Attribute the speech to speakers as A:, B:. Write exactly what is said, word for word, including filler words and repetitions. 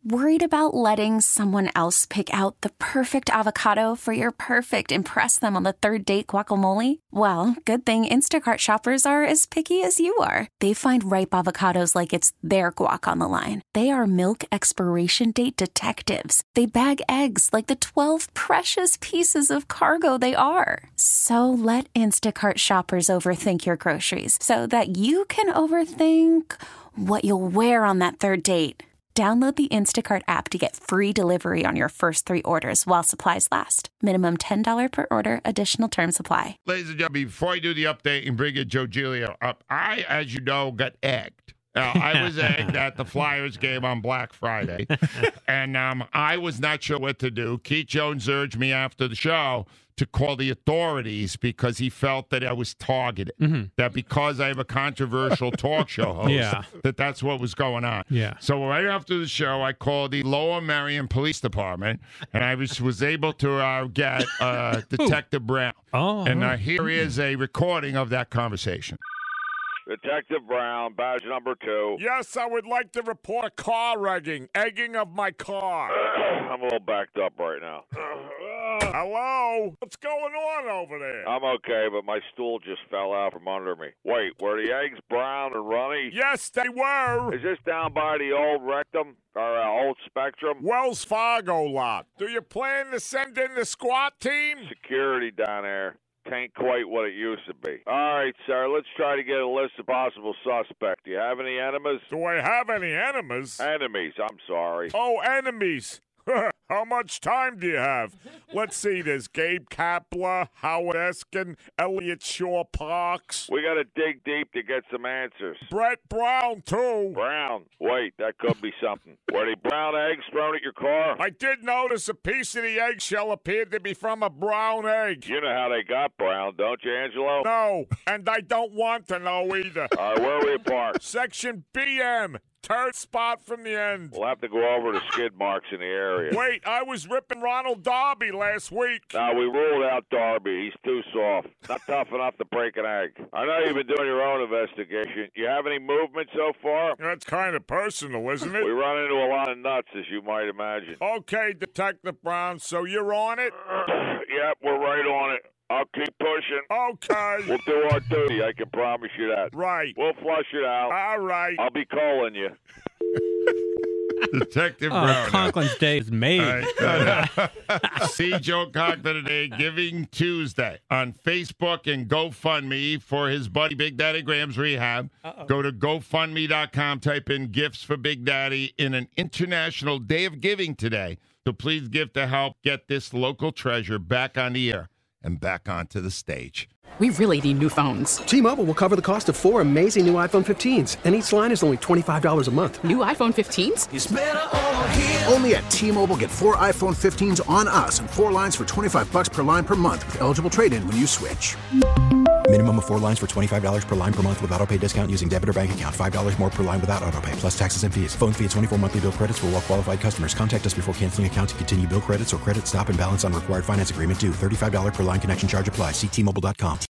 A: Worried about letting someone else pick out the perfect avocado for your perfect impress them on the third date guacamole? Well, good thing Instacart shoppers are as picky as you are. They find ripe avocados like it's their guac on the line. They are milk expiration date detectives. They bag eggs like the twelve precious pieces of cargo they are. So let Instacart shoppers overthink your groceries so that you can overthink what you'll wear on that third date. Download the Instacart app to get free delivery on your first three orders while supplies last. Minimum ten dollars per order. Additional terms apply.
B: Ladies and gentlemen, before I do the update and bring in Joe Giglio up, I, as you know, got egged. Uh, I was egged at the Flyers game on Black Friday, and um, I was not sure what to do. Keith Jones urged me after the show to call the authorities because he felt that I was targeted, mm-hmm. that because I have a controversial talk show host, yeah. that that's what was going on.
C: Yeah.
B: So right after the show, I called the Lower Merion Police Department, and I was, was able to uh, get uh, Detective Brown.
C: Oh,
B: and uh, here is a recording of that conversation.
D: Detective Brown, badge number two.
E: Yes, I would like to report a car egging, egging of my car.
D: I'm a little backed up right now.
E: Hello? What's going on over there?
D: I'm okay, but my stool just fell out from under me. Wait, were the eggs brown and runny?
E: Yes, they were.
D: Is this down by the old Rectum or uh, old Spectrum?
E: Wells Fargo lot. Do you plan to send in the SWAT team?
D: Security down there. Ain't quite what it used to be. All right, sir, let's try to get a list of possible suspects. Do you have any enemies?
E: Do I have any enemies?
D: Enemies, I'm sorry.
E: Oh, enemies. How much time do you have? Let's see, there's Gabe Kapler, Howard Eskin, Elliot Shaw Parks.
D: We got to dig deep to get some answers.
E: Brett Brown, too.
D: Brown? Wait, that could be something. Were they brown eggs thrown at your car?
E: I did notice a piece of the eggshell appeared to be from a brown egg.
D: You know how they got brown, don't you, Angelo?
E: No, and I don't want to know either.
D: All right, where are we apart?
E: Section B M. Third spot from the end.
D: We'll have to go over the skid marks in the area.
E: Wait, I was ripping Ronald Darby last week.
D: No, we ruled out Darby. He's too soft. Not tough enough to break an egg. I know you've been doing your own investigation. You have any movement so far?
E: That's kind of personal, isn't it?
D: We run into a lot of nuts, as you might imagine.
E: Okay, Detective Brown, so you're on it?
D: Yep, we're right on it. I'll keep pushing.
E: Okay.
D: We'll do our duty. I can promise you that.
E: Right.
D: We'll flush it out.
E: All right.
D: I'll be calling you.
B: Detective
C: oh,
B: Brown.
C: Conklin's day is made.
B: Right. See Joe Conklin today, Giving Tuesday on Facebook and GoFundMe for his buddy Big Daddy Graham's rehab. Uh-oh. Go to GoFundMe dot com, type in gifts for Big Daddy in an International Day of Giving today. So please give to help get this local treasure back on the air and back onto the stage.
F: We really need new phones.
G: T-Mobile will cover the cost of four amazing new iPhone fifteens, and each line is only twenty-five dollars a month.
F: New iPhone fifteens?
H: It's better over here. Only at T-Mobile, get four iPhone fifteens on us and four lines for twenty-five bucks per line per month with eligible trade-in when you switch.
I: Minimum of four lines for twenty-five dollars per line per month with autopay discount using debit or bank account. five dollars more per line without autopay, plus taxes and fees. Phone fee at twenty-four monthly bill credits for well-qualified customers. Contact us before canceling account to continue bill credits or credit stop and balance on required finance agreement due. thirty-five dollars per line connection charge applies. See T Mobile dot com.